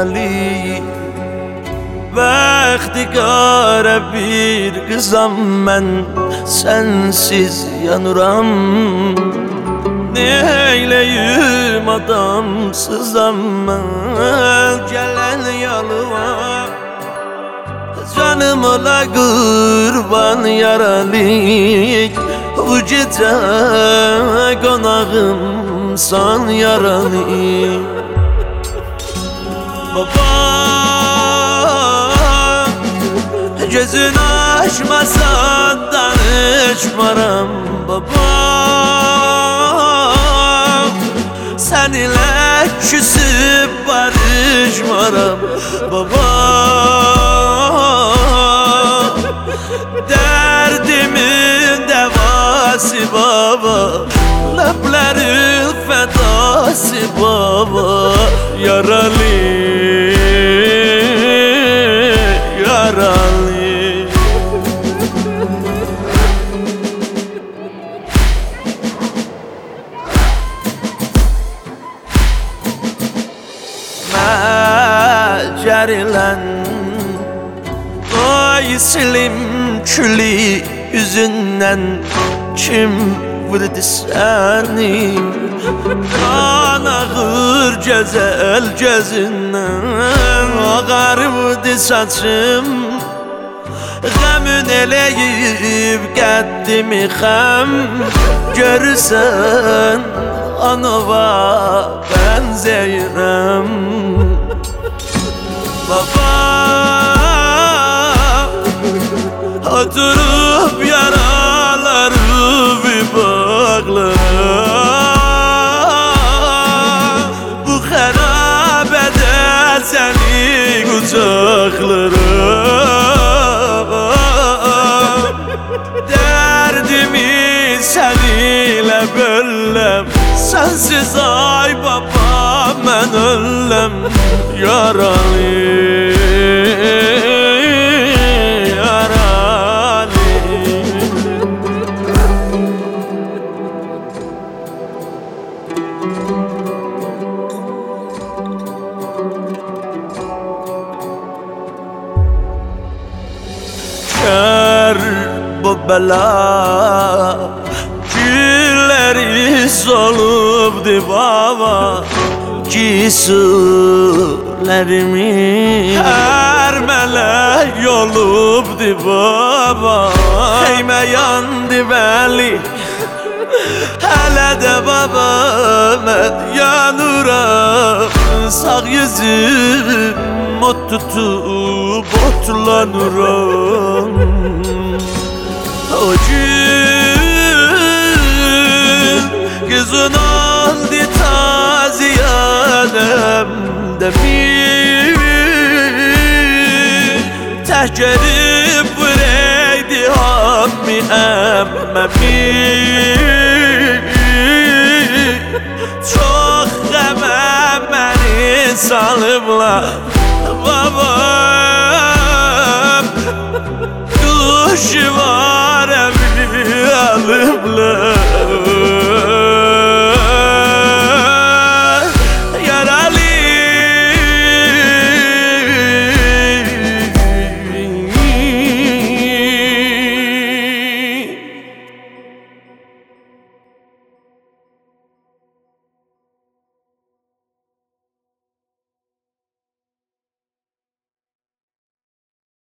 yaralı. Bəxtiqara bir qızam mən, sənsiz yanıram. Neyləyim adamsızam mən, gələn yalıma canım ola qurban yaralı. Bu gecə qonağımsan yaralı. Baba, gözün açmasan danışmaram baba. Seninle küsüp barışmaram baba. Derdimin devası baba, ləblərin fədası baba. Yaralı, yaralı. Məcerilən qoy silim külü yüzündən, kim vurdu səni? Qan ağır gözəl gözündən, ağarıbdı saçım. Qəmün eləyib qəddimi xəm, görürsən anova bənzəyirəm. Baba, oturup yaraları bir bağlarım. Bu xərabədə səni qucaqlarım. Dərdimi səninlə bölləm, sensiz ay baba mən ölləm. Yaralı, yaralı. Kör bu bela, gülleri solubdu baba. Giysilerimi her melek yolubdu baba. Eymə yandı bəli, hələ də baba mən yanıram. Sağ yüzüm ot tutup otlanıram. O gün kızın oldu taziyanemde bir, tək gelip buraydı hammi əmmemi. Çox qəmə məni salıblar babam, kuşu var evi alıblar.